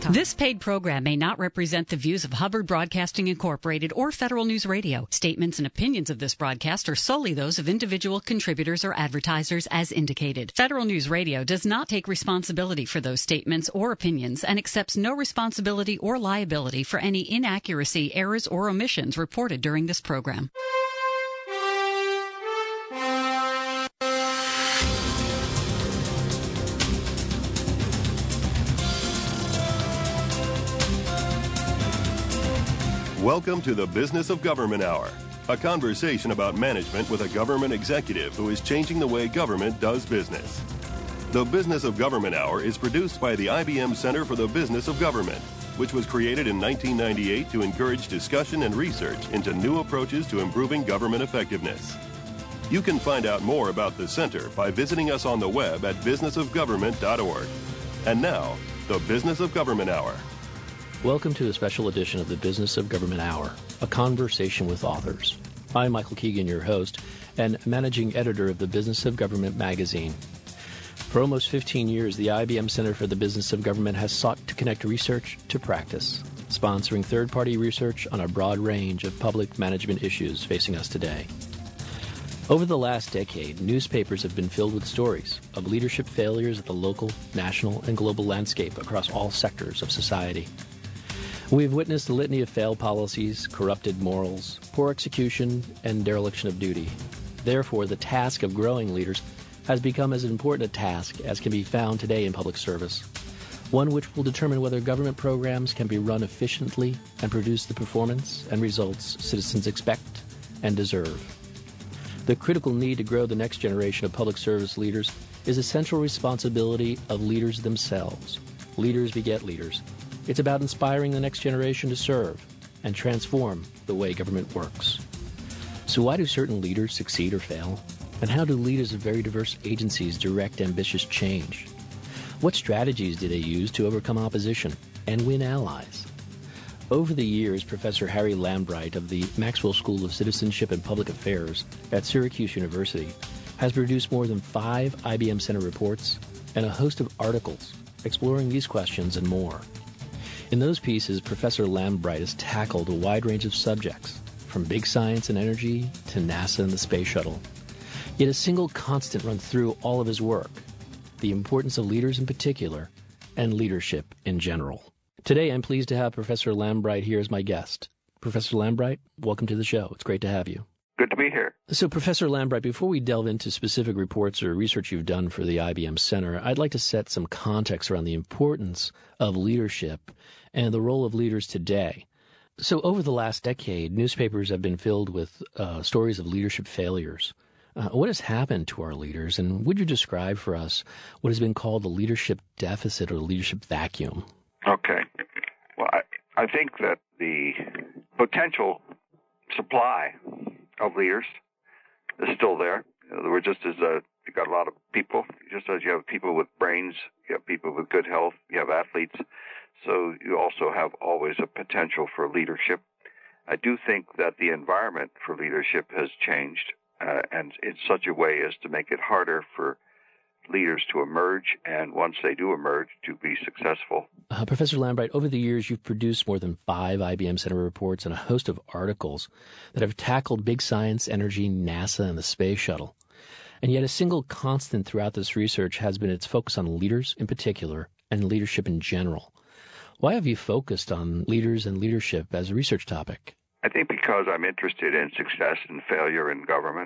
time. This paid program may not represent the views of Hubbard Broadcasting Incorporated or Federal News Radio. Statements and opinions of this broadcast are solely those of individual contributors or advertisers as indicated. Federal News Radio does not take responsibility for those statements or opinions and accepts no responsibility or liability for any inaccuracy, errors, or omissions reported during this program. Welcome to the Business of Government Hour, a conversation about management with a government executive who is changing the way government does business. The Business of Government Hour is produced by the IBM Center for the Business of Government, which was created in 1998 to encourage discussion and research into new approaches to improving government effectiveness. You can find out more about the center by visiting us on the web at businessofgovernment.org. And now, the Business of Government Hour. Welcome to a special edition of the Business of Government Hour, a conversation with authors. I'm Michael Keegan, your host, and managing editor of the Business of Government magazine. For almost 15 years, the IBM Center for the Business of Government has sought to connect research to practice, sponsoring third-party research on a broad range of public management issues facing us today. Over the last decade, newspapers have been filled with stories of leadership failures at the local, national, and global landscape across all sectors of society. We've witnessed a litany of failed policies, corrupted morals, poor execution, and dereliction of duty. Therefore, the task of growing leaders has become as important a task as can be found today in public service, one which will determine whether government programs can be run efficiently and produce the performance and results citizens expect and deserve. The critical need to grow the next generation of public service leaders is a central responsibility of leaders themselves. Leaders beget leaders. It's about inspiring the next generation to serve and transform the way government works. So why do certain leaders succeed or fail? And how do leaders of very diverse agencies direct ambitious change? What strategies do they use to overcome opposition and win allies? Over the years, Professor Harry Lambright of the Maxwell School of Citizenship and Public Affairs at Syracuse University has produced more than 5 IBM Center reports and a host of articles exploring these questions and more. In those pieces, Professor Lambright has tackled a wide range of subjects, from big science and energy to NASA and the space shuttle. Yet a single constant runs through all of his work: the importance of leaders in particular and leadership in general. Today, I'm pleased to have Professor Lambright here as my guest. Professor Lambright, welcome to the show. It's great to have you. Good to be here. So, Professor Lambright, before we delve into specific reports or research you've done for the IBM Center, I'd like to set some context around the importance of leadership and the role of leaders today. So, over the last decade, newspapers have been filled with stories of leadership failures. What has happened to our leaders, and would you describe for us what has been called the leadership deficit or leadership vacuum? Okay. Well, I think that the potential supply of leaders is still there. We're just as you've got a lot of people, just as you have people with brains, you have people with good health, you have athletes. So you also have always a potential for leadership. I do think that the environment for leadership has changed, and in such a way as to make it harder for leaders to emerge, and once they do emerge, to be successful. Professor Lambright, over the years, you've produced more than 5 IBM Center reports and a host of articles that have tackled big science, energy, NASA, and the space shuttle. And yet a single constant throughout this research has been its focus on leaders in particular and leadership in general. Why have you focused on leaders and leadership as a research topic? I think because I'm interested in success and failure in government,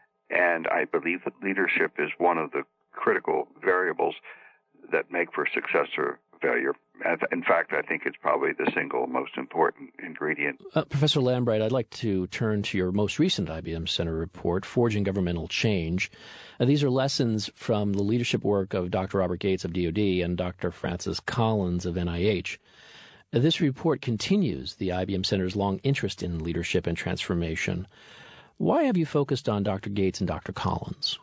and I believe that leadership is one of the critical variables that make for success or failure. In fact, I think it's probably the single most important ingredient. Professor Lambright, I'd like to turn to your most recent IBM Center report, Forging Governmental Change. These are lessons from the leadership work of Dr. Robert Gates of DoD and Dr. Francis Collins of NIH. This report continues the IBM Center's long interest in leadership and transformation. Why have you focused on Dr. Gates and Dr. Collins?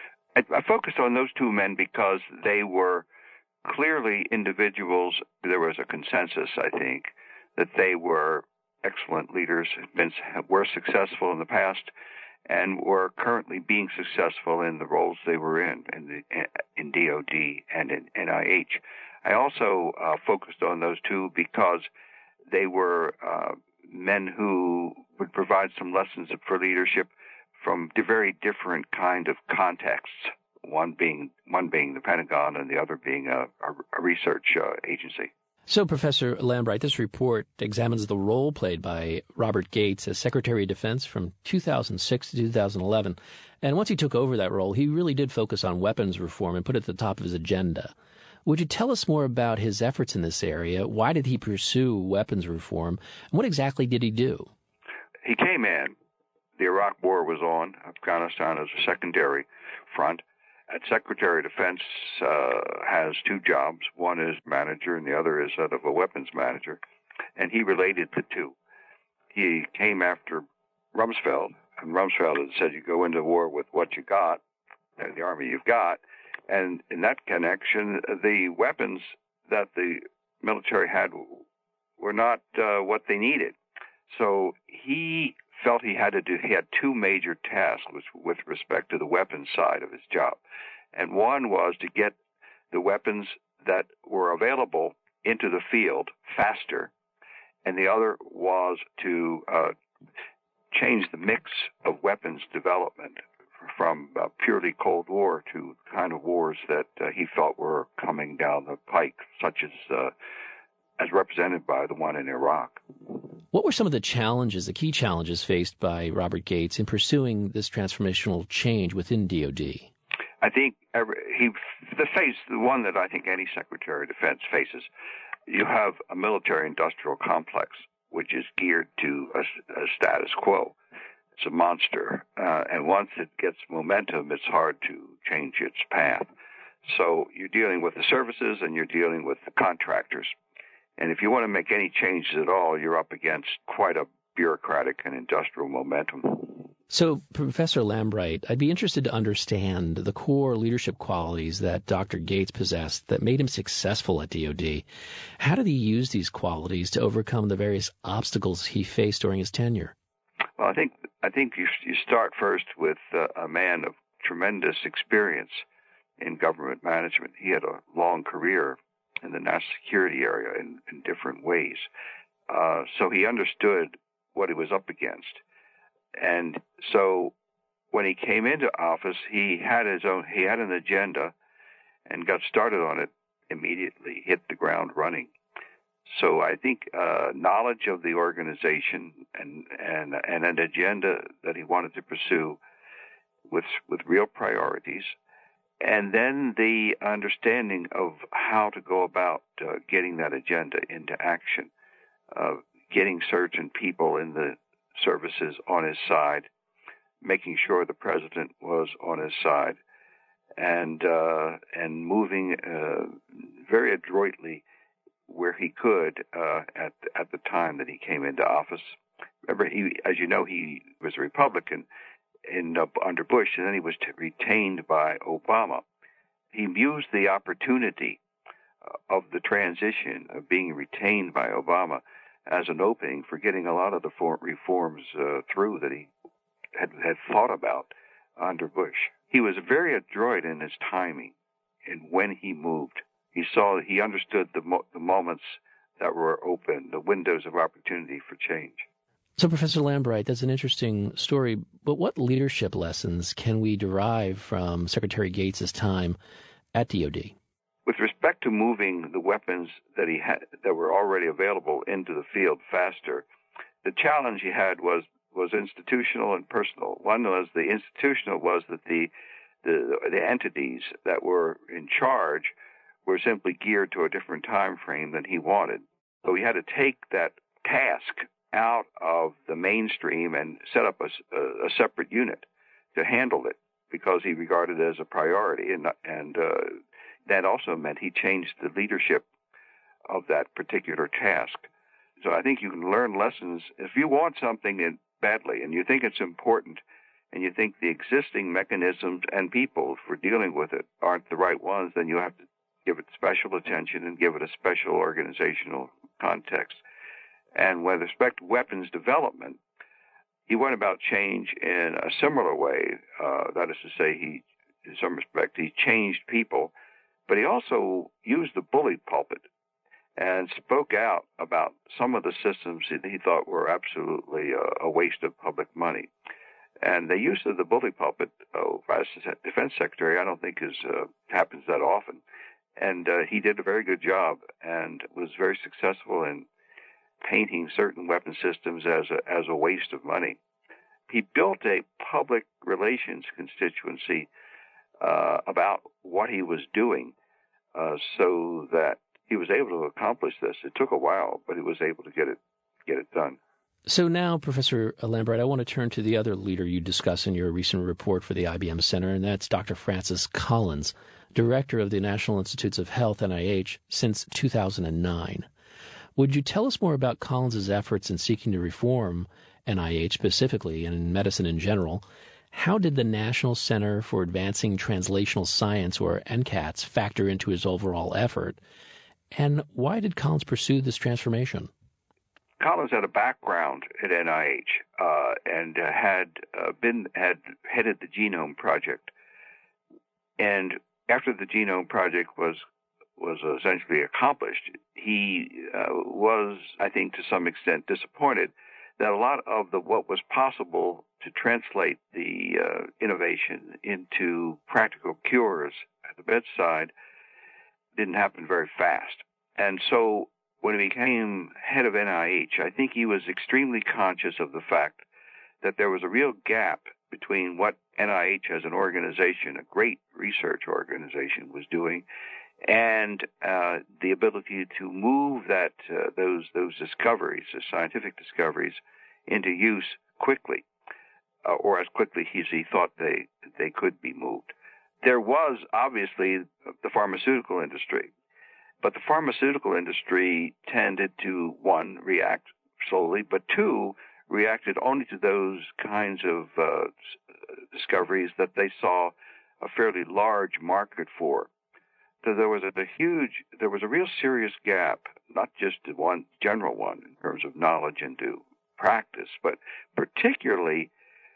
I focused on those two men because they were clearly individuals. There was a consensus, I think, that they were excellent leaders, were successful in the past, and were currently being successful in the roles they were in DoD and in NIH. I also focused on those two because they were men who would provide some lessons for leadership from very different kind of contexts. One being the Pentagon, and the other being a research agency. So, Professor Lambright, this report examines the role played by Robert Gates as Secretary of Defense from 2006 to 2011. And once he took over that role, he really did focus on weapons reform and put it at the top of his agenda. Would you tell us more about his efforts in this area? Why did he pursue weapons reform? And what exactly did he do? He came in. The Iraq War was on. Afghanistan as a secondary front. And Secretary of Defense has two jobs. One is manager, and the other is that of a weapons manager. And he related the two. He came after Rumsfeld, and Rumsfeld had said you go into war with what you got, the army you've got. And in that connection, the weapons that the military had were not what they needed. So he felt he had two major tasks with respect to the weapons side of his job. And one was to get the weapons that were available into the field faster, and the other was to change the mix of weapons development from purely Cold War to kind of wars that he felt were coming down the pike, such as represented by the one in Iraq. What were some of the key challenges faced by Robert Gates in pursuing this transformational change within DoD? I think the one that I think any Secretary of Defense faces. You have a military-industrial complex, which is geared to a status quo. It's a monster, and once it gets momentum, it's hard to change its path. So you're dealing with the services and you're dealing with the contractors. And if you want to make any changes at all, you're up against quite a bureaucratic and industrial momentum. So, Professor Lambright, I'd be interested to understand the core leadership qualities that Dr. Gates possessed that made him successful at DoD. How did he use these qualities to overcome the various obstacles he faced during his tenure? Well, I think you start first with a man of tremendous experience in government management. He had a long career in the national security area in different ways. So he understood what he was up against. And so when he came into office, he had an agenda and got started on it immediately, hit the ground running. So I think knowledge of the organization and an agenda that he wanted to pursue with real priorities, and then the understanding of how to go about getting that agenda into action, getting certain people in the services on his side, making sure the president was on his side, and moving very adroitly where he could at the time that he came into office. Remember, as you know, he was a Republican under Bush, and then he was retained by Obama. He used the opportunity of the transition of being retained by Obama as an opening for getting a lot of the reforms through that he had thought about under Bush. He was very adroit in his timing and when he moved. He understood the moments that were open, the windows of opportunity for change. So, Professor Lambright, that's an interesting story, but what leadership lessons can we derive from Secretary Gates' time at DoD? With respect to moving the weapons that he had that were already available into the field faster, the challenge he had was institutional and personal. One was the institutional was that the entities that were in charge were simply geared to a different time frame than he wanted. So he had to take that task out of the mainstream and set up a separate unit to handle it because he regarded it as a priority, and that also meant he changed the leadership of that particular task. So I think you can learn lessons. If you want something badly and you think it's important and you think the existing mechanisms and people for dealing with it aren't the right ones, then you have to give it special attention and give it a special organizational context. And with respect to weapons development, he went about change in a similar way. That is to say, in some respect, he changed people But he also used the bully pulpit and spoke out about some of the systems that he thought were absolutely a waste of public money. And the use of the bully pulpit, as defense secretary, I don't think happens that often. And he did a very good job and was very successful in painting certain weapon systems as a waste of money. He built a public relations constituency about what he was doing, so that he was able to accomplish this. It took a while, but he was able to get it done. So now, Professor Lambright, I want to turn to the other leader you discuss in your recent report for the IBM Center, and that's Dr. Francis Collins, director of the National Institutes of Health, NIH, since 2009. Would you tell us more about Collins' efforts in seeking to reform NIH specifically and in medicine in general? How did the National Center for Advancing Translational Science, or NCATS, factor into his overall effort? And why did Collins pursue this transformation? Collins had a background at NIH and had headed the Genome Project. And after the Genome Project was essentially accomplished, he was, I think, to some extent disappointed that a lot of what was possible to translate the innovation into practical cures at the bedside didn't happen very fast. And so when he became head of NIH, I think he was extremely conscious of the fact that there was a real gap between what NIH as an organization, a great research organization, was doing, and the ability to move those discoveries, the scientific discoveries, into use quickly, or as quickly as he thought they could be moved. There was obviously the pharmaceutical industry, but the pharmaceutical industry tended to, one, react slowly, but two, reacted only to those kinds of discoveries that they saw a fairly large market for. So there was a real serious gap, not just one general one in terms of knowledge into practice, but particularly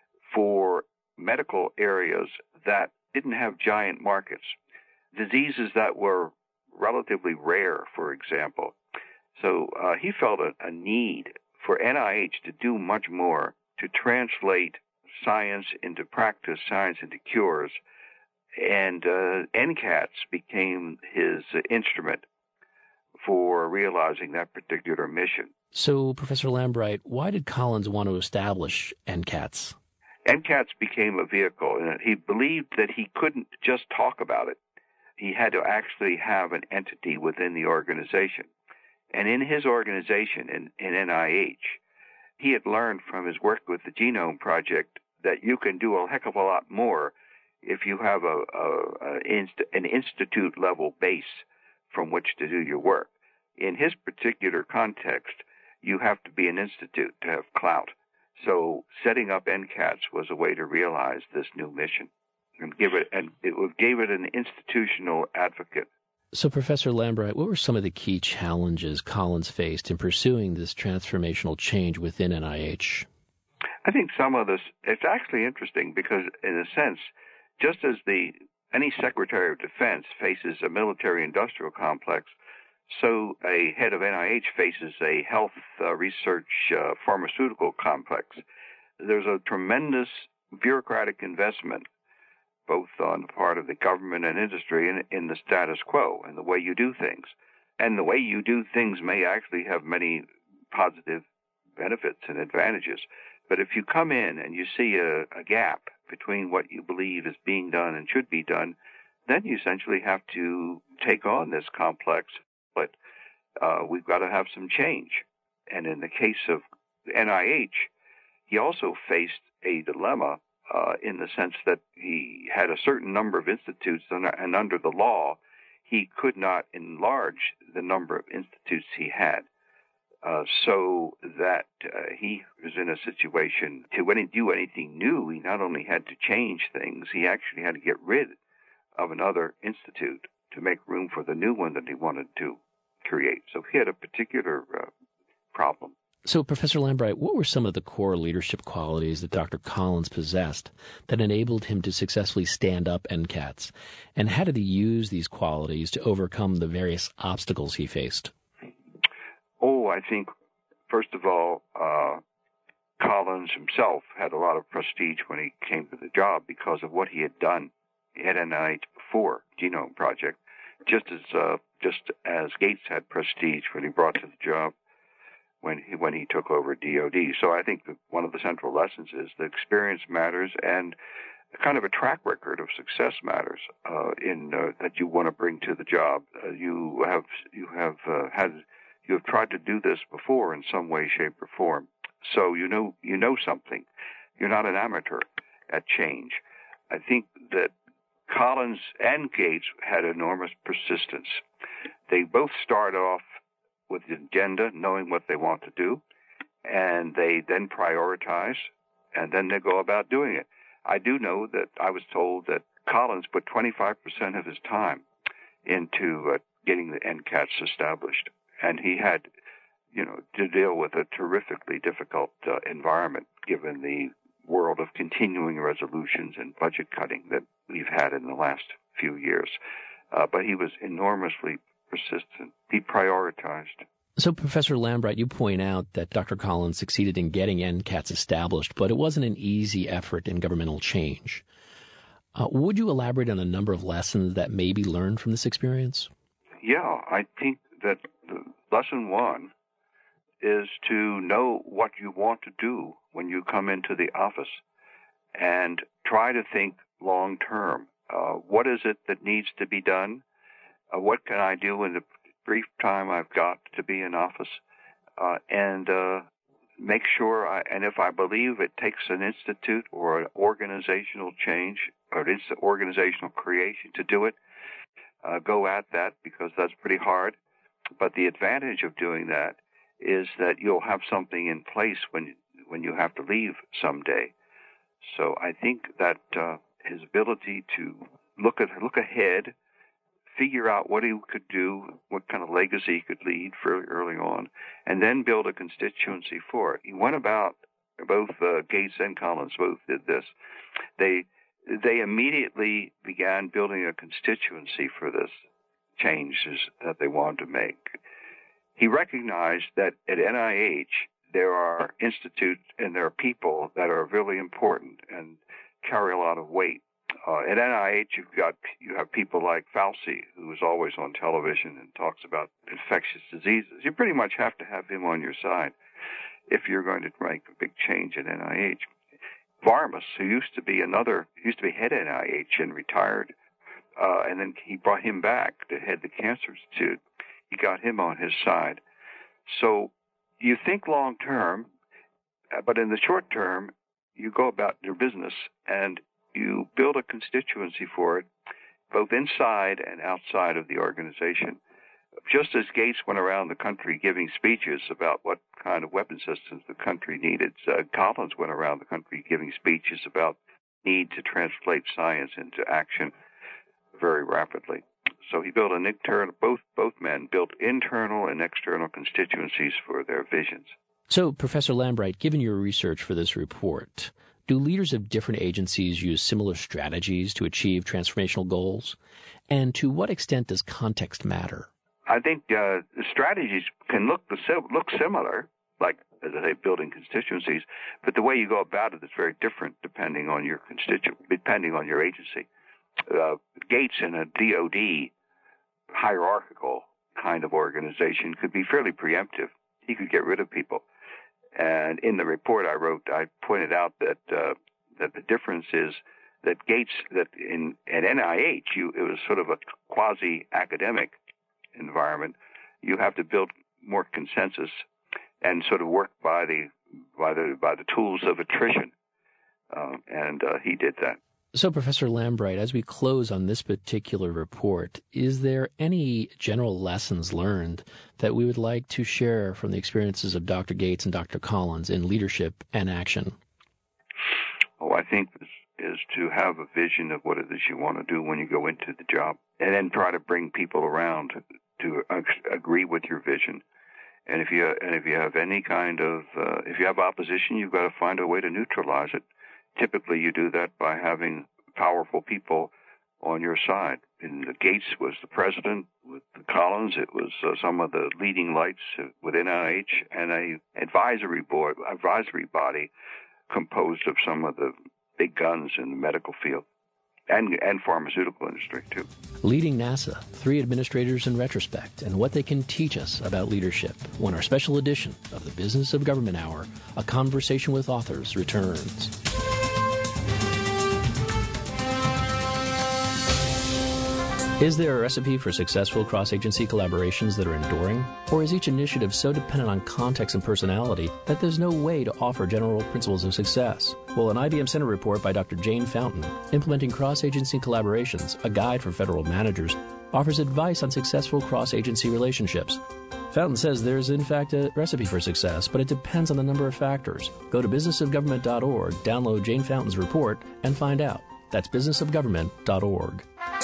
for medical areas that didn't have giant markets, diseases that were relatively rare, for example. So he felt a need for NIH to do much more to translate science into practice, science into cures, and NCATS became his instrument for realizing that particular mission. So, Professor Lambright, why did Collins want to establish NCATS? NCATS became a vehicle, and he believed that he couldn't just talk about it. He had to actually have an entity within the organization. And in his organization, in NIH, he had learned from his work with the Genome Project that you can do a heck of a lot more if you have an institute-level base from which to do your work. In his particular context, you have to be an institute to have clout. So setting up NCATS was a way to realize this new mission and gave it an institutional advocate. So, Professor Lambright, what were some of the key challenges Collins faced in pursuing this transformational change within NIH? I think some of this, it's actually interesting because, in a sense, just as any Secretary of Defense faces a military-industrial complex, so a head of NIH faces a health research pharmaceutical complex. There's a tremendous bureaucratic investment, both on the part of the government and industry, in the status quo and the way you do things. And the way you do things may actually have many positive benefits and advantages. But if you come in and you see a gap between what you believe is being done and should be done, then you essentially have to take on this complex. But we've got to have some change. And in the case of NIH, he also faced a dilemma in the sense that he had a certain number of institutes, and under the law, he could not enlarge the number of institutes he had. So that he was in a situation to, when he do anything new, he not only had to change things, he actually had to get rid of another institute to make room for the new one that he wanted to create. So he had a particular problem. So, Professor Lambright, what were some of the core leadership qualities that Dr. Collins possessed that enabled him to successfully stand up NCATS? And how did he use these qualities to overcome the various obstacles he faced? Oh, I think, first of all, Collins himself had a lot of prestige when he came to the job because of what he had done at NIH before, Genome Project, just as Gates had prestige when he brought to the job when he took over DOD. So I think that one of the central lessons is that experience matters and kind of a track record of success matters that you want to bring to the job. You have tried to do this before in some way, shape, or form. So you know something. You're not an amateur at change. I think that Collins and Gates had enormous persistence. They both start off with the agenda, knowing what they want to do, and they then prioritize, and then they go about doing it. I do know that I was told that Collins put 25% of his time into getting the NCATS established, and he had, to deal with a terrifically difficult environment given the world of continuing resolutions and budget cutting that we've had in the last few years. But he was enormously persistent. He prioritized. So, Professor Lambright, you point out that Dr. Collins succeeded in getting NCATS established, but it wasn't an easy effort in governmental change. Would you elaborate on a number of lessons that may be learned from this experience? Yeah, I think that lesson one is to know what you want to do when you come into the office and try to think long term. What is it that needs to be done? What can I do in the brief time I've got to be in office? And make sure, and if I believe it takes an institute or an organizational change or an organizational creation to do it, go at that because that's pretty hard. But the advantage of doing that is that you'll have something in place when you have to leave someday. So I think that his ability to look ahead, figure out what he could do, what kind of legacy he could lead fairly early on, and then build a constituency for it. He went about, both Gates and Collins both did this. They immediately began building a constituency for this changes that they wanted to make. He recognized that at NIH there are institutes and there are people that are really important and carry a lot of weight. At NIH, you have people like Fauci, who is always on television and talks about infectious diseases. You pretty much have to have him on your side if you're going to make a big change at NIH. Varmus, who used to be head of NIH and retired, and then he brought him back to head the Cancer Institute. He got him on his side. So you think long term, but in the short term, you go about your business and you build a constituency for it, both inside and outside of the organization. Just as Gates went around the country giving speeches about what kind of weapon systems the country needed, Collins went around the country giving speeches about the need to translate science into action very rapidly. So he built both men built internal and external constituencies for their visions. So, Professor Lambright, given your research for this report, do leaders of different agencies use similar strategies to achieve transformational goals? And to what extent does context matter? I think the strategies can look similar, like, as I say, building constituencies, but the way you go about it is very different depending on your agency. Gates in a DOD hierarchical kind of organization could be fairly preemptive. He could get rid of people. And in the report I wrote, I pointed out that the difference is that Gates, at NIH, it was sort of a quasi-academic environment. You have to build more consensus and sort of work by the tools of attrition, and he did that. So, Professor Lambright, as we close on this particular report, is there any general lessons learned that we would like to share from the experiences of Dr. Gates and Dr. Collins in leadership and action? Oh, I think this is to have a vision of what it is you want to do when you go into the job, and then try to bring people around to agree with your vision And if you have any kind of if you have opposition, you've got to find a way to neutralize it. Typically, you do that by having powerful people on your side. And Gates was the president. With Collins, it was some of the leading lights within NIH, and an advisory body composed of some of the big guns in the medical field and pharmaceutical industry too. Leading NASA, 3 administrators in retrospect, and what they can teach us about leadership, when our special edition of the Business of Government Hour, A Conversation with Authors, returns. Is there a recipe for successful cross-agency collaborations that are enduring? Or is each initiative so dependent on context and personality that there's no way to offer general principles of success? Well, an IBM Center report by Dr. Jane Fountain, Implementing Cross-Agency Collaborations, a guide for federal managers, offers advice on successful cross-agency relationships. Fountain says there's, in fact, a recipe for success, but it depends on a number of factors. Go to businessofgovernment.org, download Jane Fountain's report, and find out. That's businessofgovernment.org.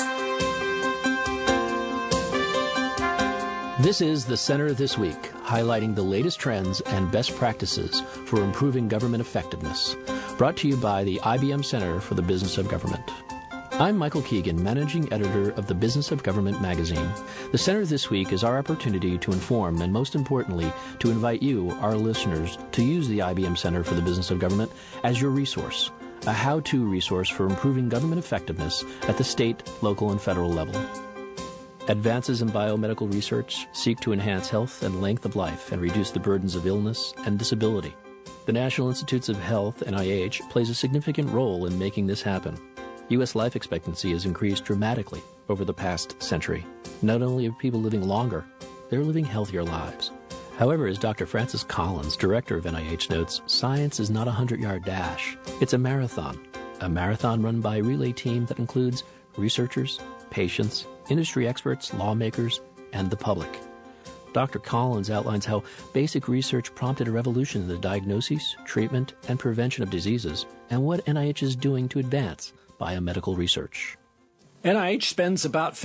This is the Center This Week, highlighting the latest trends and best practices for improving government effectiveness. Brought to you by the IBM Center for the Business of Government. I'm Michael Keegan, Managing Editor of the Business of Government magazine. The Center This Week is our opportunity to inform and, most importantly, to invite you, our listeners, to use the IBM Center for the Business of Government as your resource, a how-to resource for improving government effectiveness at the state, local, and federal level. Advances in biomedical research seek to enhance health and length of life and reduce the burdens of illness and disability. The National Institutes of Health, NIH, plays a significant role in making this happen. U.S. life expectancy has increased dramatically over the past century. Not only are people living longer, they're living healthier lives. However, as Dr. Francis Collins, director of NIH, notes, science is not a 100-yard dash. It's a marathon run by a relay team that includes researchers, patients, industry experts, lawmakers, and the public. Dr. Collins outlines how basic research prompted a revolution in the diagnosis, treatment, and prevention of diseases, and what NIH is doing to advance biomedical research. NIH spends about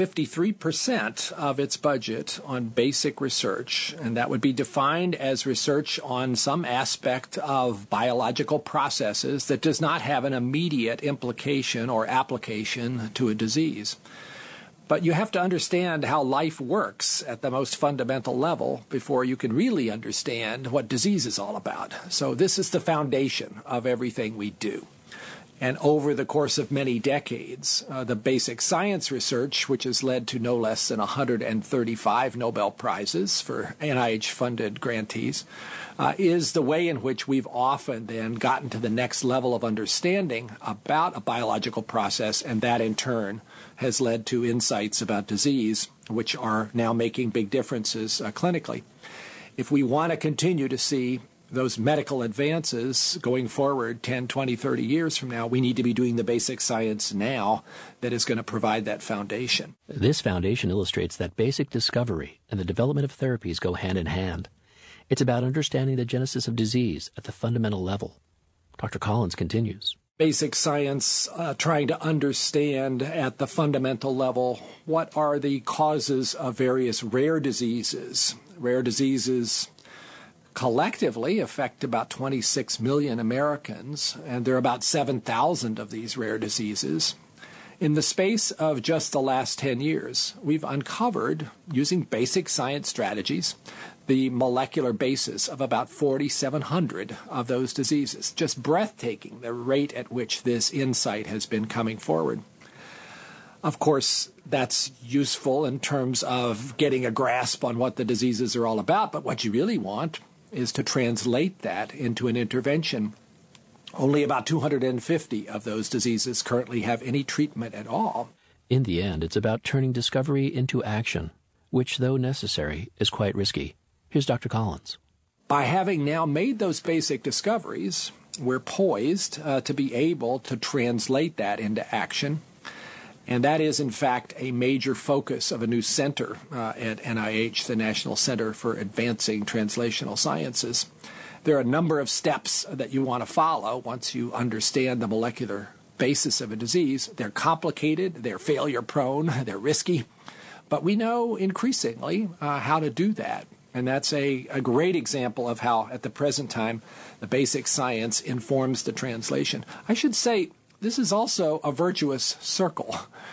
53% of its budget on basic research, and that would be defined as research on some aspect of biological processes that does not have an immediate implication or application to a disease. But you have to understand how life works at the most fundamental level before you can really understand what disease is all about. So this is the foundation of everything we do. And over the course of many decades, the basic science research, which has led to no less than 135 Nobel Prizes for NIH-funded grantees, is the way in which we've often then gotten to the next level of understanding about a biological process, and that in turn has led to insights about disease, which are now making big differences clinically. If we want to continue to see those medical advances going forward 10, 20, 30 years from now, we need to be doing the basic science now that is going to provide that foundation. This foundation illustrates that basic discovery and the development of therapies go hand in hand. It's about understanding the genesis of disease at the fundamental level. Dr. Collins continues. Basic science trying to understand at the fundamental level what are the causes of various rare diseases. Rare diseases collectively affect about 26 million Americans, and there are about 7,000 of these rare diseases. In the space of just the last 10 years, we've uncovered, using basic science strategies, the molecular basis of about 4,700 of those diseases. Just breathtaking, the rate at which this insight has been coming forward. Of course, that's useful in terms of getting a grasp on what the diseases are all about, but what you really want is to translate that into an intervention. Only about 250 of those diseases currently have any treatment at all. In the end, it's about turning discovery into action, which, though necessary, is quite risky. Here's Dr. Collins. By having now made those basic discoveries, we're poised to be able to translate that into action. And that is, in fact, a major focus of a new center at NIH, the National Center for Advancing Translational Sciences. There are a number of steps that you want to follow once you understand the molecular basis of a disease. They're complicated, they're failure-prone, they're risky, but we know increasingly how to do that. And that's a great example of how, at the present time, the basic science informs the translation. I should say this is also a virtuous circle.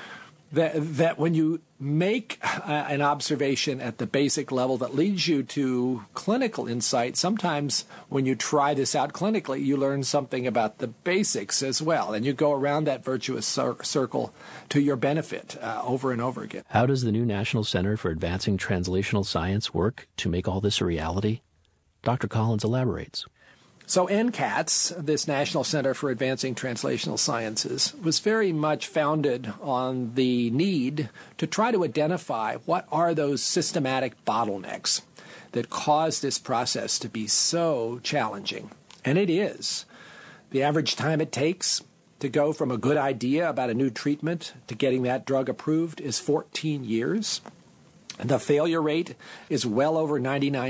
That when you make an observation at the basic level that leads you to clinical insight, sometimes when you try this out clinically, you learn something about the basics as well. And you go around that virtuous circle to your benefit over and over again. How does the new National Center for Advancing Translational Science work to make all this a reality? Dr. Collins elaborates. So NCATS, this National Center for Advancing Translational Sciences, was very much founded on the need to try to identify what are those systematic bottlenecks that cause this process to be so challenging. And it is. The average time it takes to go from a good idea about a new treatment to getting that drug approved is 14 years. And the failure rate is well over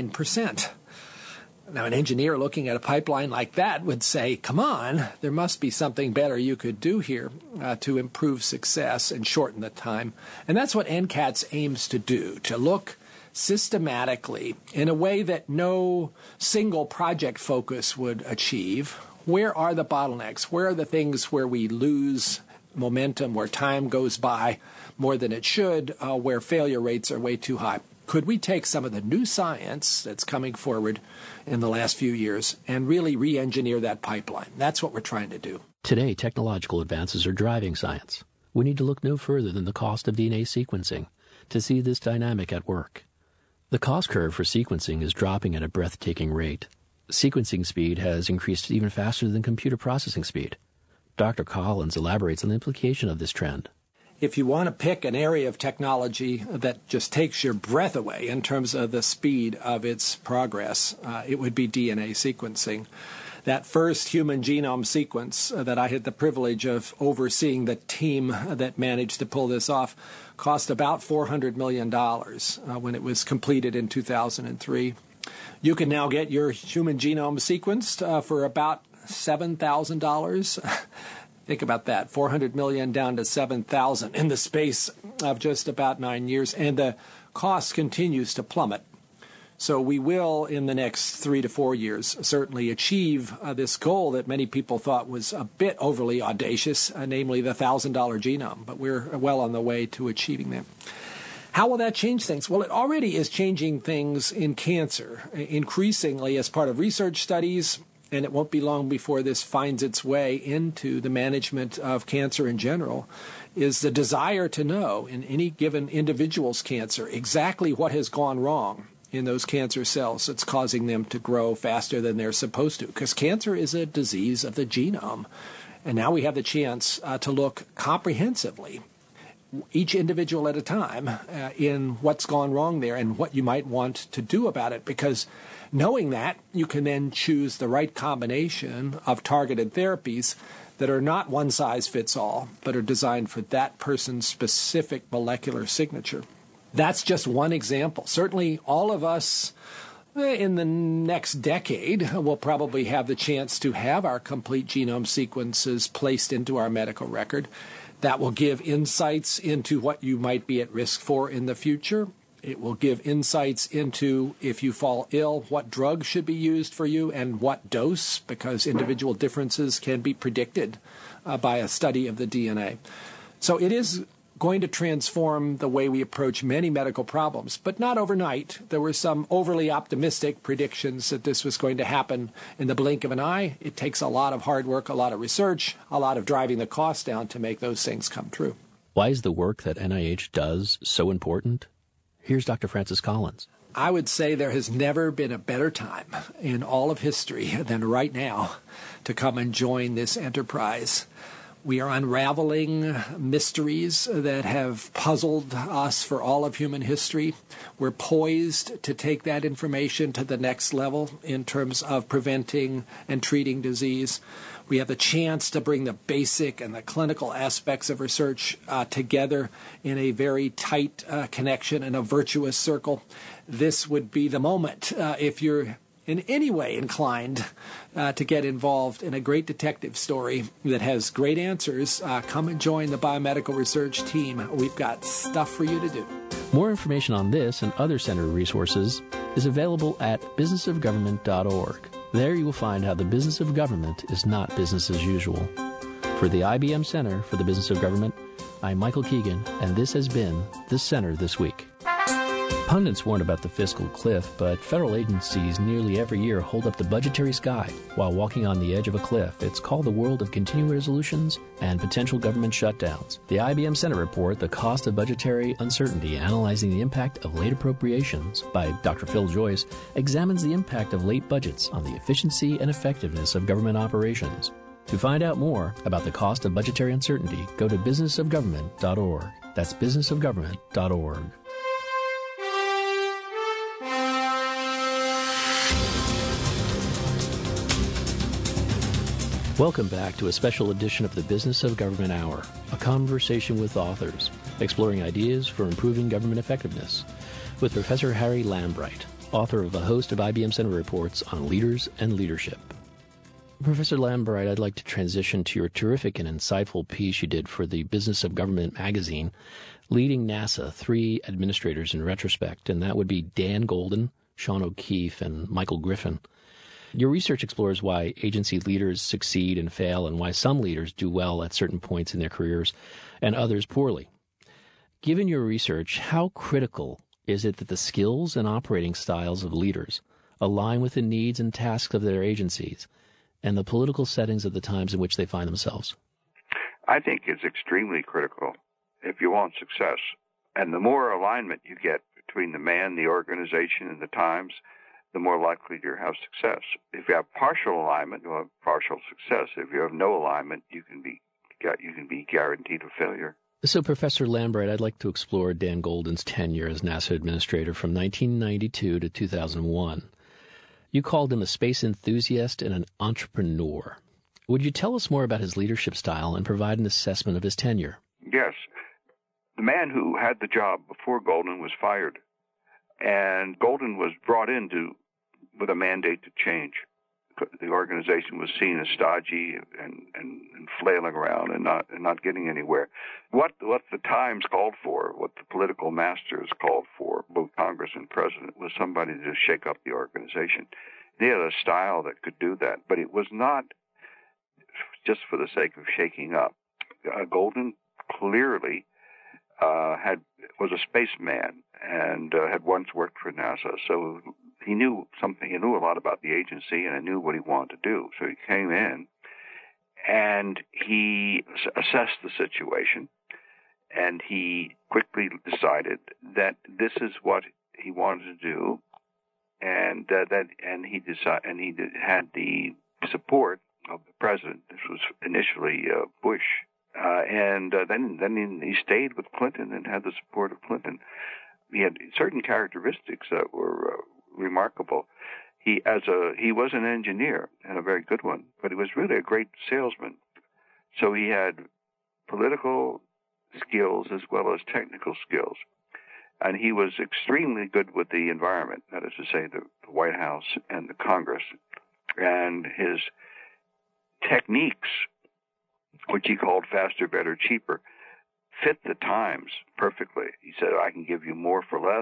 99%. Now, an engineer looking at a pipeline like that would say, come on, there must be something better you could do here to improve success and shorten the time. And that's what NCATS aims to do, to look systematically in a way that no single project focus would achieve. Where are the bottlenecks? Where are the things where we lose momentum, where time goes by more than it should, where failure rates are way too high? Could we take some of the new science that's coming forward in the last few years and really re-engineer that pipeline? That's what we're trying to do. Today, technological advances are driving science. We need to look no further than the cost of DNA sequencing to see this dynamic at work. The cost curve for sequencing is dropping at a breathtaking rate. Sequencing speed has increased even faster than computer processing speed. Dr. Collins elaborates on the implication of this trend. If you want to pick an area of technology that just takes your breath away in terms of the speed of its progress, it would be DNA sequencing. That first human genome sequence that I had the privilege of overseeing, the team that managed to pull this off, cost about $400 million when it was completed in 2003. You can now get your human genome sequenced for about $7,000. Think about that, 400 million down to 7,000 in the space of just about 9 years, and the cost continues to plummet. So we will, in the next 3 to 4 years, certainly achieve this goal that many people thought was a bit overly audacious, namely the $1,000 genome, but we're well on the way to achieving that. How will that change things? Well, it already is changing things in cancer, increasingly as part of research studies. And it won't be long before this finds its way into the management of cancer in general, is the desire to know in any given individual's cancer exactly what has gone wrong in those cancer cells that's causing them to grow faster than they're supposed to. Because cancer is a disease of the genome. And now we have the chance to look comprehensively, each individual at a time, in what's gone wrong there and what you might want to do about it. Because knowing that, you can then choose the right combination of targeted therapies that are not one size fits all, but are designed for that person's specific molecular signature. That's just one example. Certainly all of us in the next decade will probably have the chance to have our complete genome sequences placed into our medical record. That will give insights into what you might be at risk for in the future. It will give insights into, if you fall ill, what drug should be used for you and what dose, because individual differences can be predicted by a study of the DNA. So it is going to transform the way we approach many medical problems, but not overnight. There were some overly optimistic predictions that this was going to happen in the blink of an eye. It takes a lot of hard work, a lot of research, a lot of driving the cost down to make those things come true. Why is the work that NIH does so important? Here's Dr. Francis Collins. I would say there has never been a better time in all of history than right now to come and join this enterprise. We are unraveling mysteries that have puzzled us for all of human history. We're poised to take that information to the next level in terms of preventing and treating disease. We have the chance to bring the basic and the clinical aspects of research together in a very tight connection in a virtuous circle. This would be the moment if you're in any way inclined to get involved in a great detective story that has great answers, come and join the biomedical research team. We've got stuff for you to do. More information on this and other center resources is available at businessofgovernment.org. There you will find how the business of government is not business as usual. For the IBM Center for the Business of Government, I'm Michael Keegan, and this has been The Center This Week. Pundits warn about the fiscal cliff, but federal agencies nearly every year hold up the budgetary sky while walking on the edge of a cliff. It's called the world of continuing resolutions and potential government shutdowns. The IBM Center report, The Cost of Budgetary Uncertainty, Analyzing the Impact of Late Appropriations, by Dr. Phil Joyce, examines the impact of late budgets on the efficiency and effectiveness of government operations. To find out more about the cost of budgetary uncertainty, go to businessofgovernment.org. That's businessofgovernment.org. Welcome back to a special edition of the Business of Government Hour, a conversation with authors, exploring ideas for improving government effectiveness, with Professor Harry Lambright, author of a host of IBM Center reports on leaders and leadership. Professor Lambright, I'd like to transition to your terrific and insightful piece you did for the Business of Government magazine, Leading NASA, 3 Administrators in Retrospect, and that would be Dan Golden, Sean O'Keefe, and Michael Griffin. Your research explores why agency leaders succeed and fail and why some leaders do well at certain points in their careers and others poorly. Given your research, how critical is it that the skills and operating styles of leaders align with the needs and tasks of their agencies and the political settings of the times in which they find themselves? I think it's extremely critical if you want success. And the more alignment you get between the man, the organization, and the times, the more likely you have success. If you have partial alignment, you'll have partial success. If you have no alignment, you can be guaranteed a failure. So, Professor Lambright, I'd like to explore Dan Golden's tenure as NASA administrator from 1992 to 2001. You called him a space enthusiast and an entrepreneur. Would you tell us more about his leadership style and provide an assessment of his tenure? Yes. The man who had the job before Golden was fired, and Golden was brought in with a mandate to change. The organization was seen as stodgy and flailing around and not getting anywhere. What the Times called for, what the political masters called for, both Congress and President, was somebody to shake up the organization. They had a style that could do that, but it was not just for the sake of shaking up. Golden clearly was a spaceman and had once worked for NASA, so he knew something. He knew a lot about the agency, and he knew what he wanted to do. So he came in, and he assessed the situation, and he quickly decided that this is what he wanted to do, and he had the support of the president. This was initially Bush, and then he stayed with Clinton and had the support of Clinton. He had certain characteristics that were remarkable. He was an engineer, and a very good one, but he was really a great salesman. So he had political skills as well as technical skills. And he was extremely good with the environment, that is to say, the White House and the Congress. And his techniques, which he called faster, better, cheaper, fit the times perfectly. He said, I can give you more for less.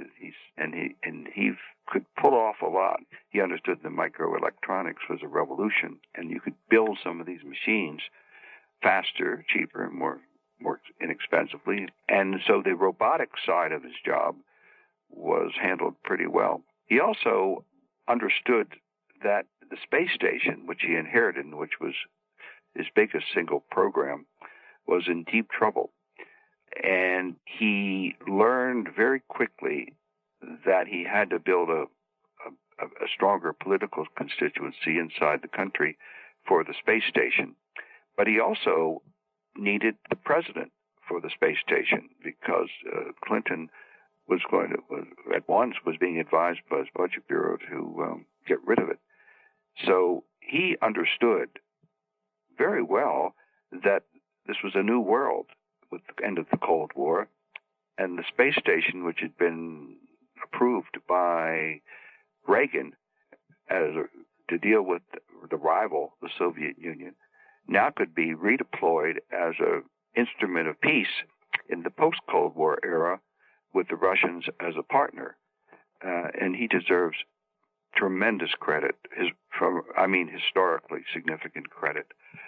He could pull off a lot. He understood that microelectronics was a revolution, and you could build some of these machines faster, cheaper, and more inexpensively. And so the robotics side of his job was handled pretty well. He also understood that the space station, which he inherited, which was his biggest single program, was in deep trouble. And he learned very quickly that he had to build a stronger political constituency inside the country for the space station. But he also needed the president for the space station, because Clinton was being advised by his budget bureau to get rid of it. So he understood very well that this was a new world with the end of the Cold War, and the space station, which had been approved by Reagan, to deal with the rival, the Soviet Union, now could be redeployed as an instrument of peace in the post-Cold War era with the Russians as a partner. And he deserves tremendous credit, historically significant credit,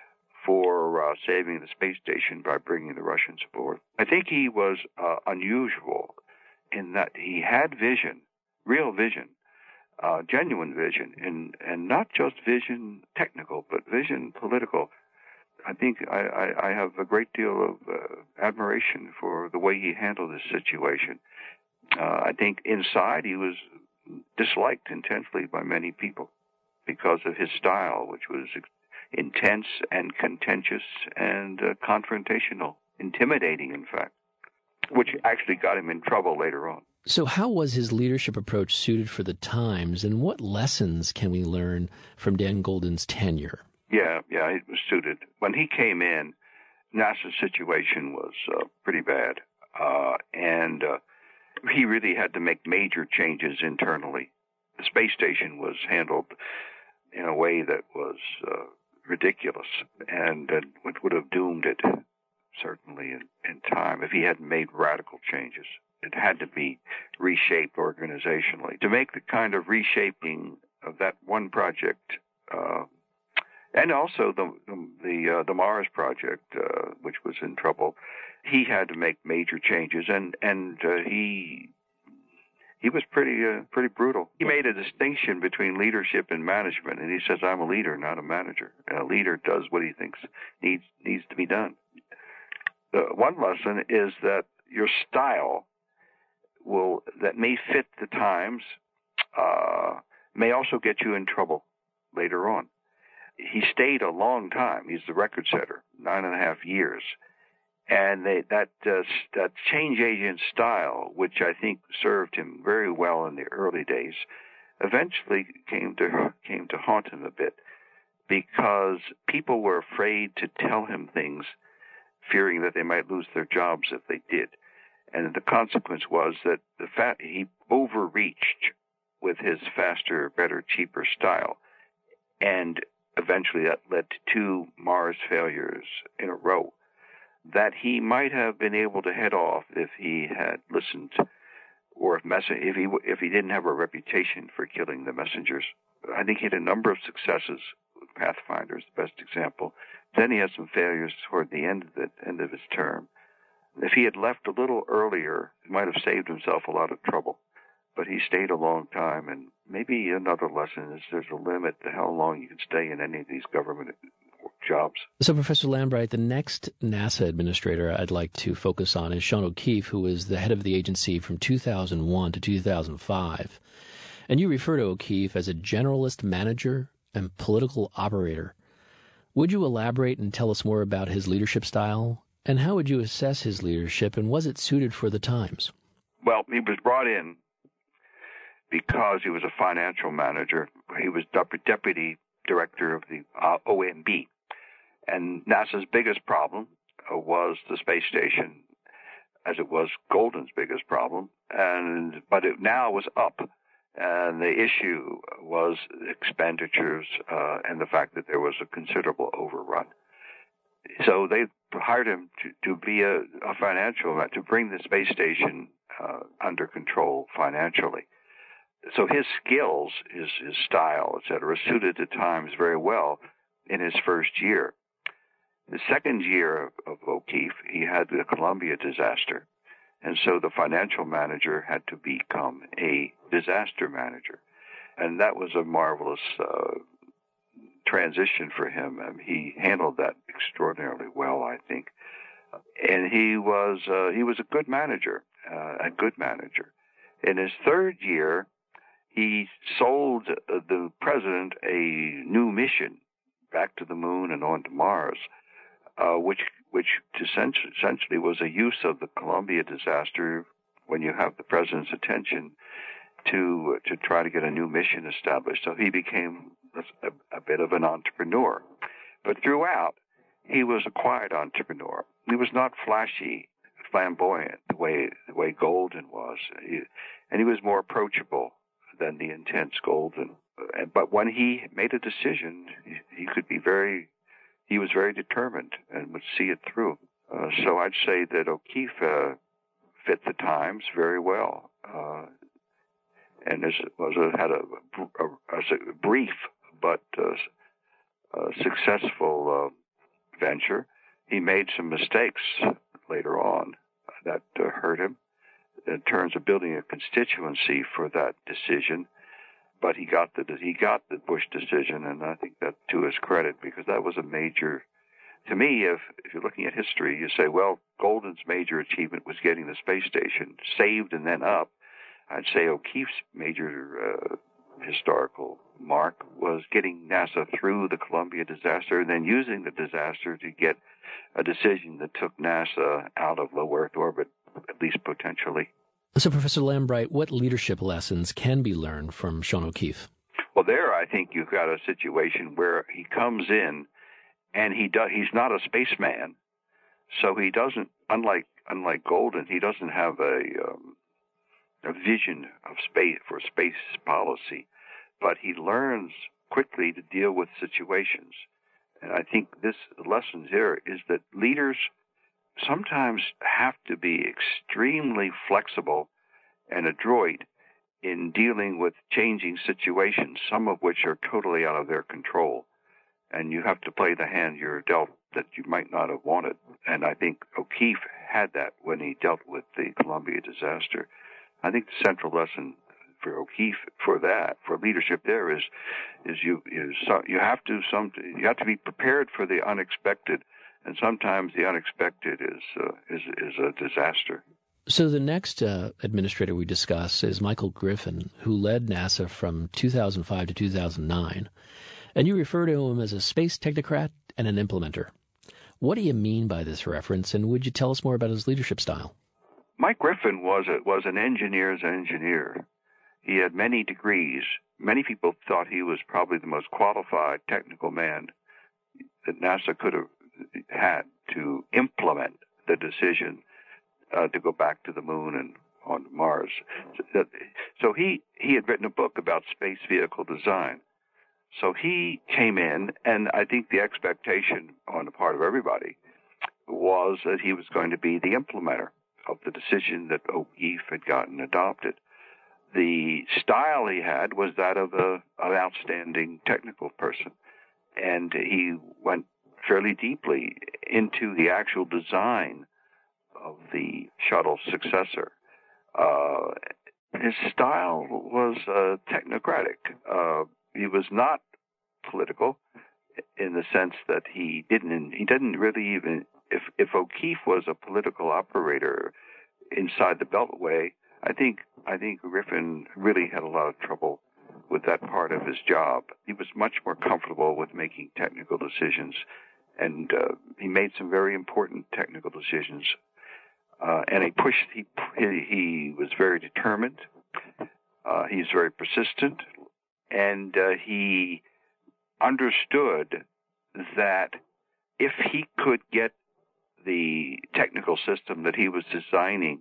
for saving the space station by bringing the Russians aboard. I think he was unusual in that he had vision, real vision, genuine vision, and not just vision technical, but vision political. I think I have a great deal of admiration for the way he handled this situation. I think inside he was disliked intensely by many people because of his style, which was intense and contentious and confrontational, intimidating, in fact, which actually got him in trouble later on. So how was his leadership approach suited for the times, and what lessons can we learn from Dan Goldin's tenure? Yeah, it was suited. When he came in, NASA's situation was pretty bad, and he really had to make major changes internally. The space station was handled in a way that was ridiculous, and it would have doomed it, certainly in time, if he hadn't made radical changes. It had to be reshaped organizationally. To make the kind of reshaping of that one project, and also the Mars project, which was in trouble, he had to make major changes, and he was pretty brutal. He made a distinction between leadership and management, and he says, "I'm a leader, not a manager. And a leader does what he thinks needs to be done." One lesson is that your style that may fit the times may also get you in trouble later on. He stayed a long time. He's the record setter, 9.5 years. And that change agent style, which I think served him very well in the early days, eventually came to haunt him a bit, because people were afraid to tell him things, fearing that they might lose their jobs if they did. And the consequence was that he overreached with his faster, better, cheaper style. And eventually that led to 2 Mars failures in a row that he might have been able to head off if he had listened, or if he didn't have a reputation for killing the messengers. I think he had a number of successes with Pathfinder, the best example. Then he had some failures toward the end of his term. If he had left a little earlier, he might have saved himself a lot of trouble. But he stayed a long time, and maybe another lesson is there's a limit to how long you can stay in any of these government jobs. So, Professor Lambright, the next NASA administrator I'd like to focus on is Sean O'Keefe, who was the head of the agency from 2001 to 2005. And you refer to O'Keefe as a generalist manager and political operator. Would you elaborate and tell us more about his leadership style? And how would you assess his leadership, and was it suited for the times? Well, he was brought in because he was a financial manager. He was deputy director of the OMB. And NASA's biggest problem was the space station, as it was Goldin's biggest problem. But it now was up. And the issue was expenditures and the fact that there was a considerable overrun. So they hired him to be a financial, to bring the space station under control financially. So his skills, his style, etc., suited the times very well in his first year. The second year of O'Keefe, he had the Columbia disaster. And so the financial manager had to become a disaster manager. And that was a marvelous transition for him. He handled that extraordinarily well, I think. And he was a good manager, In his third year, he sold the president a new mission back to the moon and on to Mars, which essentially was a use of the Columbia disaster when you have the president's attention to try to get a new mission established. So he became a bit of an entrepreneur. But throughout, he was a quiet entrepreneur. He was not flashy, flamboyant the way Goldin was. And he was more approachable than the intense Goldin. But when he made a decision, he was very determined and would see it through. So I'd say that O'Keefe fit the times very well, and this had a brief but successful venture. He made some mistakes later on that hurt him in terms of building a constituency for that decision. But he got the Bush decision, and I think that to his credit, because that was a major. To me, if you're looking at history, you say, well, Golden's major achievement was getting the space station saved and then up. I'd say O'Keefe's major historical mark was getting NASA through the Columbia disaster and then using the disaster to get a decision that took NASA out of low Earth orbit, at least potentially. So, Professor Lambright, what leadership lessons can be learned from Sean O'Keefe? Well, there I think you've got a situation where he comes in and he's not a spaceman, so he doesn't, unlike Golden, he doesn't have a vision of space for space policy, but he learns quickly to deal with situations. And I think the lesson here is that leaders sometimes have to be extremely flexible and adroit in dealing with changing situations, some of which are totally out of their control. And you have to play the hand you're dealt that you might not have wanted. And I think O'Keefe had that when he dealt with the Columbia disaster. I think the central lesson for O'Keefe for leadership there is you have to be prepared for the unexpected, and sometimes the unexpected is a disaster. So the next administrator we discuss is Michael Griffin, who led NASA from 2005 to 2009. And you refer to him as a space technocrat and an implementer. What do you mean by this reference, and would you tell us more about his leadership style? Mike Griffin was an engineer's engineer. He had many degrees. Many people thought he was probably the most qualified technical man that NASA could have had to implement the decision to go back to the moon and on Mars. So he had written a book about space vehicle design. So he came in, and I think the expectation on the part of everybody was that he was going to be the implementer of the decision that O'Keefe had gotten adopted. The style he had was that of an outstanding technical person, and he went fairly deeply into the actual design of the shuttle successor. His style was technocratic. He was not political in the sense that he didn't really even, if O'Keefe was a political operator inside the Beltway, I think Griffin really had a lot of trouble with that part of his job. He was much more comfortable with making technical decisions, and he made some very important technical decisions. And he was very determined. He's very persistent, and he understood that if he could get the technical system that he was designing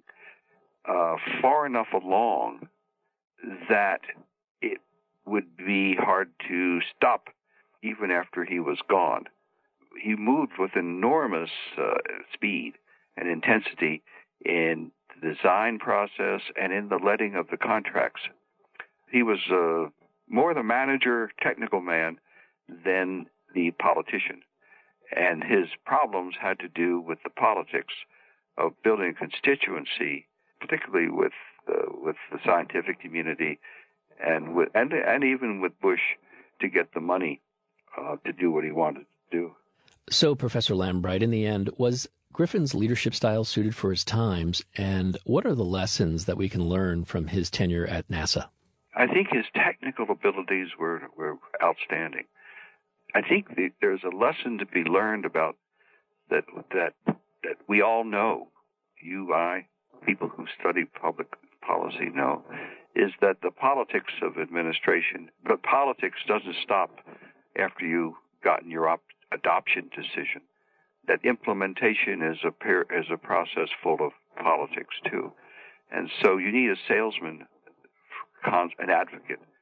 far enough along that it would be hard to stop even after he was gone. He moved with enormous speed and intensity in the design process and in the letting of the contracts. He was more the manager, technical man than the politician. And his problems had to do with the politics of building a constituency, particularly with the scientific community and even with Bush to get the money to do what he wanted to do. So, Professor Lambright, in the end, was Griffin's leadership style suited for his times, and what are the lessons that we can learn from his tenure at NASA? I think his technical abilities were outstanding. I think there's a lesson to be learned about that we all know, you, I, people who study public policy know, is that the politics of administration, but politics doesn't stop after you've gotten your adoption decision. That implementation is a process full of politics too. And so you need a salesman, an advocate,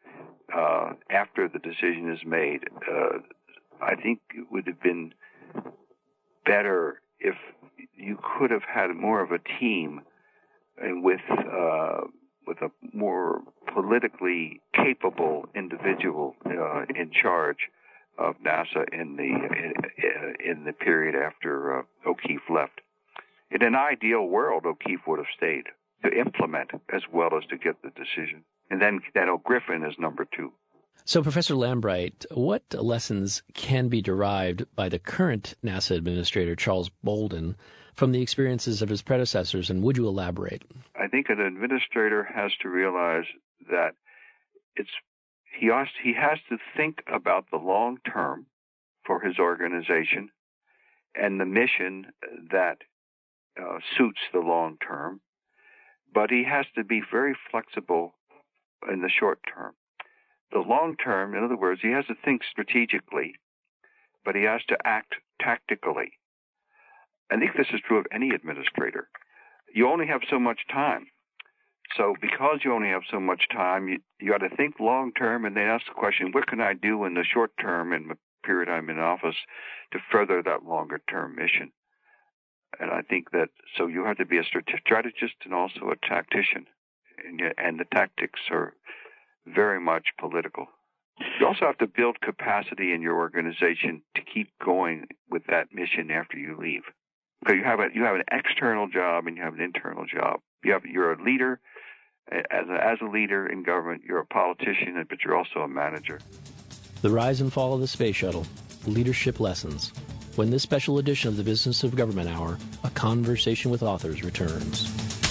after the decision is made, I think it would have been better if you could have had more of a team and with a more politically capable individual in charge of NASA in the period after O'Keefe left. In an ideal world, O'Keefe would have stayed to implement as well as to get the decision. And then Griffin is number 2. So, Professor Lambright, what lessons can be derived by the current NASA administrator, Charles Bolden, from the experiences of his predecessors, and would you elaborate? I think an administrator has to realize that he has to think about the long term for his organization and the mission that suits the long term, but he has to be very flexible in the short term. The long term, in other words, he has to think strategically, but he has to act tactically. I think this is true of any administrator. You only have so much time. So because you only have so much time, you got to think long term and then ask the question, what can I do in the short term in the period I'm in office to further that longer term mission? And I think that, so you have to be a strategist and also a tactician. And the tactics are very much political. You also have to build capacity in your organization to keep going with that mission after you leave. Because you have an external job and you have an internal job. You're a leader. As a leader in government, you're a politician, but you're also a manager. The rise and fall of the space shuttle, leadership lessons. When this special edition of the Business of Government Hour, A Conversation with Authors, returns.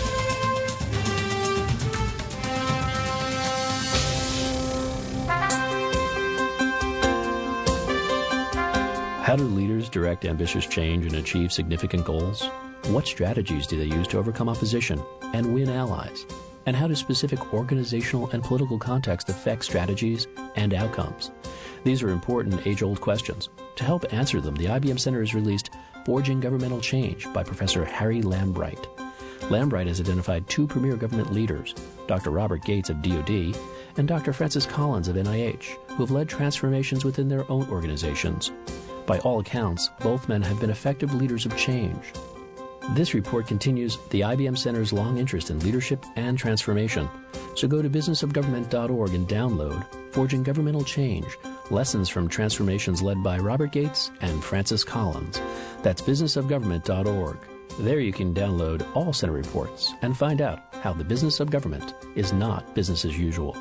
How do leaders direct ambitious change and achieve significant goals? What strategies do they use to overcome opposition and win allies? And how do specific organizational and political contexts affect strategies and outcomes? These are important age-old questions. To help answer them, the IBM Center has released Forging Governmental Change by Professor Harry Lambright. Lambright has identified 2 premier government leaders, Dr. Robert Gates of DoD and Dr. Francis Collins of NIH, who have led transformations within their own organizations. By all accounts, both men have been effective leaders of change. This report continues the IBM Center's long interest in leadership and transformation. So go to businessofgovernment.org and download Forging Governmental Change, Lessons from Transformations led by Robert Gates and Francis Collins. That's businessofgovernment.org. There you can download all Center reports and find out how the business of government is not business as usual.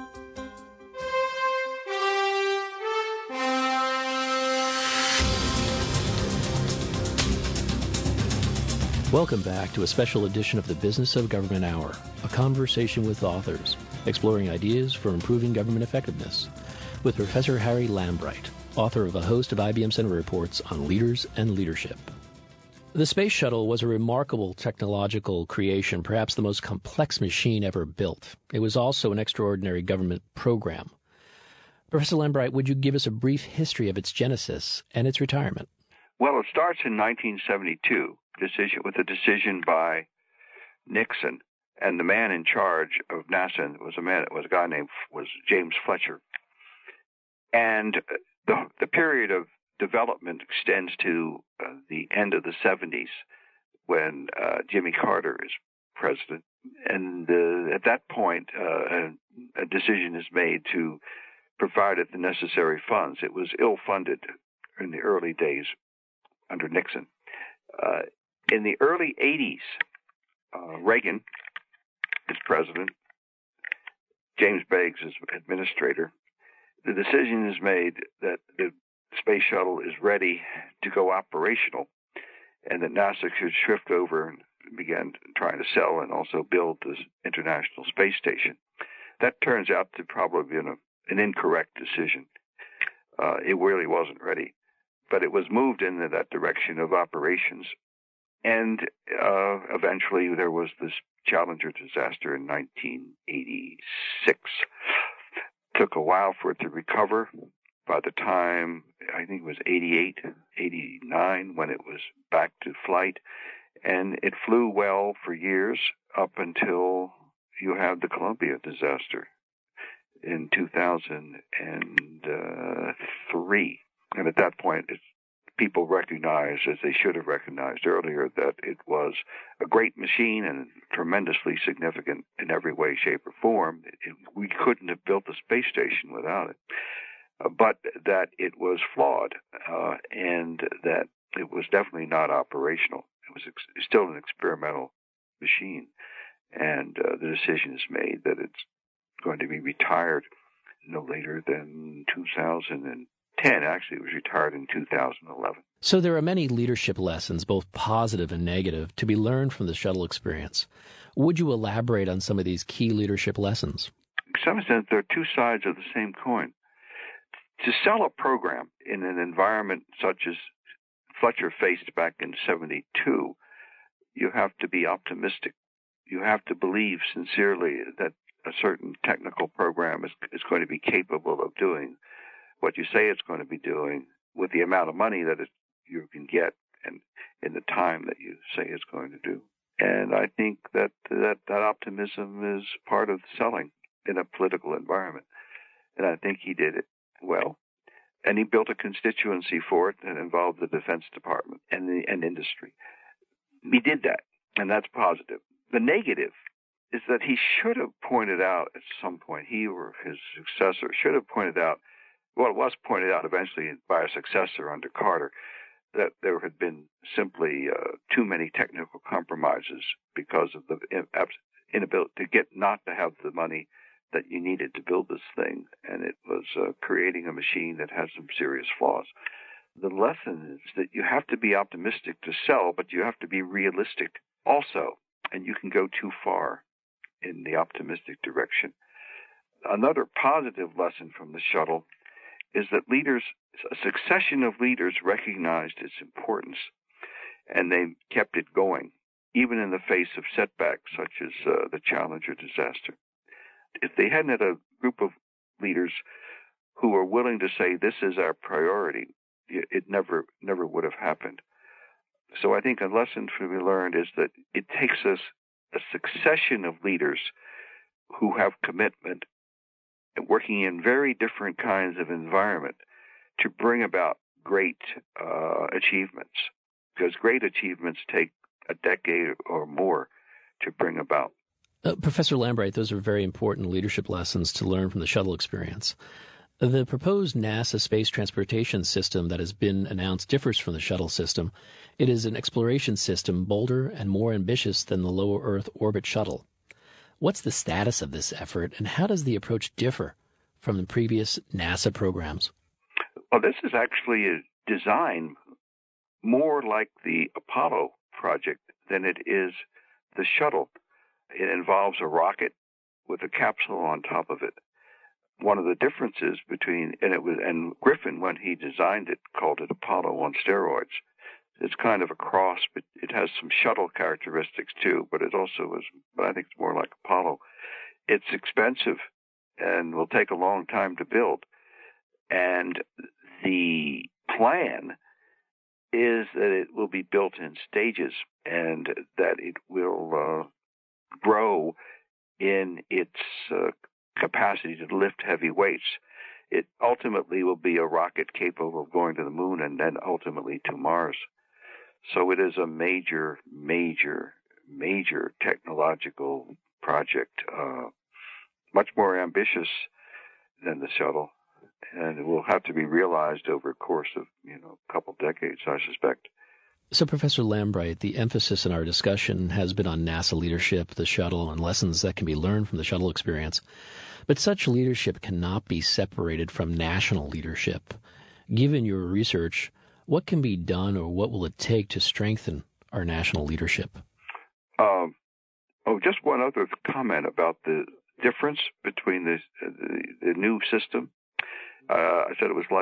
Welcome back to a special edition of the Business of Government Hour, a conversation with authors, exploring ideas for improving government effectiveness, with Professor Harry Lambright, author of a host of IBM Center reports on leaders and leadership. The space shuttle was a remarkable technological creation, perhaps the most complex machine ever built. It was also an extraordinary government program. Professor Lambright, would you give us a brief history of its genesis and its retirement? Well, it starts in 1972. With a decision by Nixon, and the man in charge of NASA was a guy named James Fletcher. And the period of development extends to the end of the 70s, when Jimmy Carter is president. And at that point, a decision is made to provide it the necessary funds. It was ill-funded in the early days under Nixon. In the early 80s, Reagan is president, James Beggs is administrator. The decision is made that the space shuttle is ready to go operational and that NASA should shift over and begin trying to sell and also build this International Space Station. That turns out to probably be an incorrect decision. It really wasn't ready, but it was moved in that direction of operations. And eventually there was this Challenger disaster in 1986. Took a while for it to recover. By the time, I think it was 88, 89, when it was back to flight. And it flew well for years up until you had the Columbia disaster. in 2003. And at that point, people recognized, as they should have recognized earlier, that it was a great machine and tremendously significant in every way, shape, or form. We couldn't have built the space station without it. But that it was flawed, and that it was definitely not operational. It was still an experimental machine. And the decision is made that it's going to be retired no later than 2010. Actually, it was retired in 2011. So there are many leadership lessons, both positive and negative, to be learned from the shuttle experience. Would you elaborate on some of these key leadership lessons? In some sense, there are two sides of the same coin. To sell a program in an environment such as Fletcher faced back in 1972, you have to be optimistic. You have to believe sincerely that a certain technical program is going to be capable of doing what you say it's going to be doing with the amount of money that you can get and in the time that you say it's going to do. And I think that optimism is part of selling in a political environment. And I think he did it well. And he built a constituency for it that involved the Defense Department and industry. He did that, and that's positive. The negative is that he should have pointed out at some point, he or his successor should have pointed out, well, it was pointed out eventually by a successor under Carter, that there had been simply too many technical compromises because of the inability not to have the money that you needed to build this thing, and it was creating a machine that has some serious flaws. The lesson is that you have to be optimistic to sell, but you have to be realistic also, and you can go too far in the optimistic direction. Another positive lesson from the shuttle is that a succession of leaders recognized its importance, and they kept it going, even in the face of setbacks such as the Challenger disaster. If they hadn't had a group of leaders who were willing to say, this is our priority, it never would have happened. So I think a lesson to be learned is that it takes us a succession of leaders who have commitment, working in very different kinds of environment, to bring about great achievements. Because great achievements take a decade or more to bring about. Professor Lambright, those are very important leadership lessons to learn from the shuttle experience. The proposed NASA space transportation system that has been announced differs from the shuttle system. It is an exploration system bolder and more ambitious than the low Earth orbit shuttle. What's the status of this effort, and how does the approach differ from the previous NASA programs? Well, this is actually a design more like the Apollo project than it is the shuttle. It involves a rocket with a capsule on top of it. One of the differences and Griffin, when he designed it, called it Apollo on steroids. It's kind of a cross, but it has some shuttle characteristics too, but I think it's more like Apollo. It's expensive and will take a long time to build. And the plan is that it will be built in stages and that it will grow in its capacity to lift heavy weights. It ultimately will be a rocket capable of going to the moon and then ultimately to Mars. So it is a major, major, major technological project, much more ambitious than the shuttle, and it will have to be realized over a course of a couple decades, I suspect. So, Professor Lambright, the emphasis in our discussion has been on NASA leadership, the shuttle, and lessons that can be learned from the shuttle experience. But such leadership cannot be separated from national leadership. Given your research, what can be done or what will it take to strengthen our national leadership? Just one other comment about the difference between the new system. I said it was like